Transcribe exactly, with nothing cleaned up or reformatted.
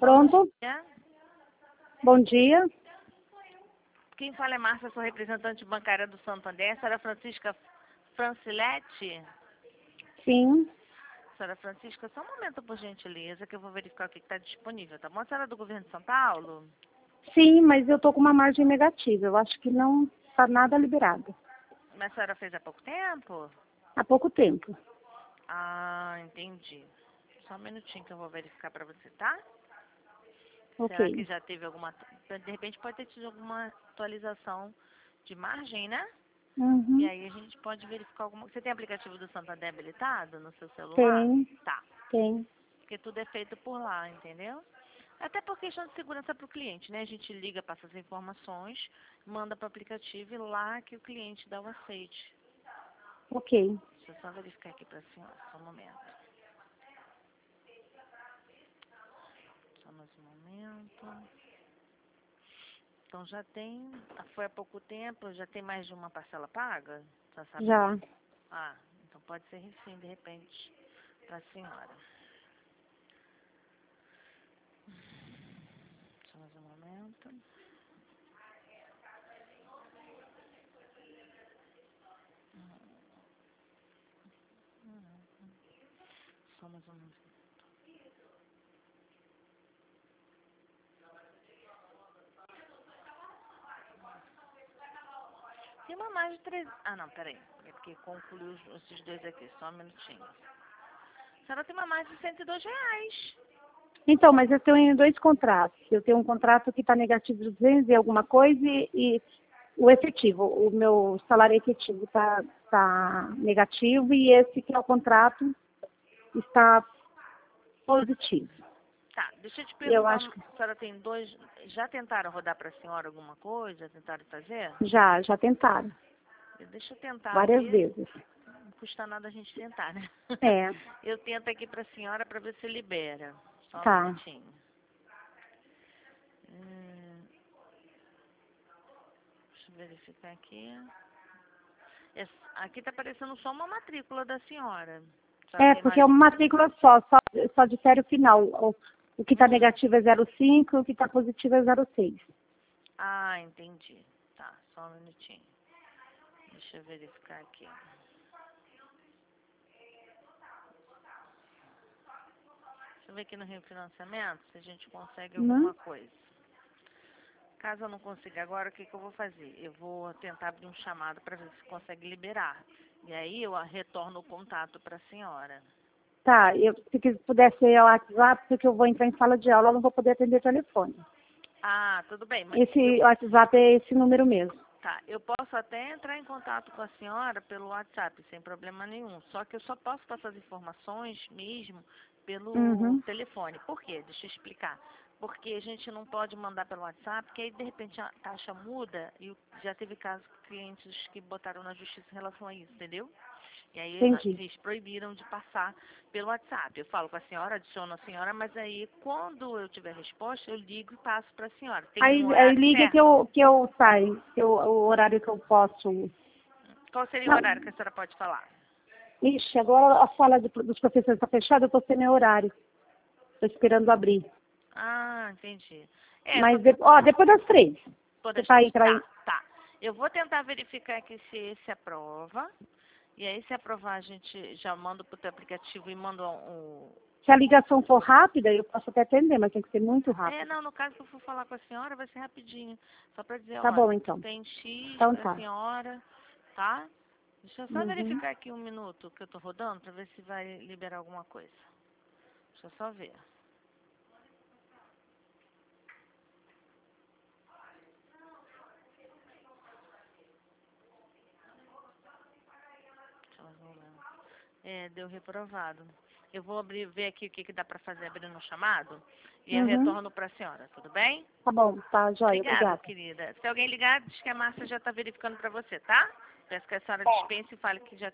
Pronto? É? Bom dia. Quem fala é Márcia, sou representante bancária do Santander. A senhora Francisca Franciletti? Sim. Senhora Francisca, só um momento, por gentileza, que eu vou verificar o que está disponível, tá bom? A senhora é do governo de São Paulo? Sim, mas eu tô com uma margem negativa. Eu acho que não está nada liberado. Mas a senhora fez há pouco tempo? Há pouco tempo. Ah, entendi. Só um minutinho que eu vou verificar para você, tá? Será que Ok. já teve alguma... De repente pode ter tido alguma atualização de margem, né? E Uhum. aí a gente pode verificar alguma... Você tem aplicativo do Santander habilitado no seu celular? Tem, Tá. tem. Porque tudo é feito por lá, entendeu? Até por questão de segurança para o cliente, né? A gente liga, passa as informações, manda para o aplicativo e lá que o cliente dá o aceite. Ok. Deixa eu só verificar aqui para a senhora, só um momento. Só mais um momento. Então já tem, foi há pouco tempo, já tem mais de uma parcela paga? Já sabe? Já. Ah, então pode ser sim, de repente, para a senhora. Só mais um momento. Só mais um momento. Tem uma mais de três... Ah, não, peraí. É porque concluiu os- esses dois aqui, só um minutinho. A senhora tem uma mais de cento e dois reais. Então, mas eu tenho dois contratos. Eu tenho um contrato que está negativo de duzentos e alguma coisa e, e o efetivo, o meu salário efetivo está tá negativo e esse que é o contrato está positivo. Tá, deixa eu te Eu perguntar, acho uma- que a senhora tem dois... Já tentaram rodar para a senhora alguma coisa? Já tentaram fazer? já, já tentaram Deixa eu tentar várias aqui. vezes. Não custa nada a gente tentar, né? É, Eu tento aqui para a senhora para ver se libera. Só um tá. minutinho. Hum, deixa eu verificar aqui. Esse- aqui tá aparecendo só uma matrícula da senhora. A senhora É, tem porque é mais... uma matrícula só, só, só difere o final. O, o que está Uhum. negativo é zero cinco e o que está positivo é zero seis. Ah, entendi. Tá, só um minutinho. Deixa eu verificar aqui. Deixa eu ver aqui no Rio Financiamento se a gente consegue Uhum. alguma coisa. Caso eu não consiga agora, o que, que eu vou fazer? Eu vou tentar abrir um chamado para ver se consegue liberar. E aí eu retorno o contato para a senhora. Tá, eu, se que- puder ser o WhatsApp, porque eu vou entrar em sala de aula, eu não vou poder atender telefone. Ah, tudo bem, mas eu, Esse WhatsApp é esse número mesmo. tá, eu posso até entrar em contato com a senhora pelo WhatsApp, sem problema nenhum. Só que eu só posso passar as informações mesmo pelo Uhum. telefone. Por quê? Deixa eu explicar. Porque a gente não pode mandar pelo WhatsApp, porque aí de repente a taxa muda e o- já teve casos de clientes que botaram na justiça em relação a isso, entendeu? E aí na- Entendi. eles proibiram de passar pelo WhatsApp. Eu falo com a senhora, adiciono a senhora, mas aí quando eu tiver resposta, eu ligo e passo para a senhora. Tem um Aí, aí horário liga que certo? eu, que eu saio, que eu, o horário que eu posso. Qual seria o Não, horário que a senhora pode falar? ixi, agora a sala de- dos professores está fechada, eu estou sem meu horário. Estou esperando abrir. Ah, entendi. É, Mas, de, porque ó, depois das três. Você todas vai três. entrar Tá, aí. tá. Eu vou tentar verificar aqui se esse aprova. E aí, se aprovar, a gente já manda pro teu aplicativo e manda um... Se a ligação for rápida, eu posso até atender, mas tem que ser muito É, rápido. não, no caso que eu for falar com a senhora, vai ser rapidinho. Só para dizer, Tá ó, bom, então. tem X Então para a tá. senhora, tá? Deixa eu só Uhum. verificar aqui um minuto que eu tô rodando para ver se vai liberar alguma coisa. Deixa eu só ver. Deixa eu ver um momento. É, deu reprovado. Eu vou abrir, ver aqui o que, que dá para fazer abrindo um chamado e eu Uhum. retorno para a senhora, tudo bem? Tá bom, tá, joia, Obrigada, obrigada. querida. Se alguém ligar, diz que a Márcia já está verificando para você, tá? Peço que a senhora dispense e fale que já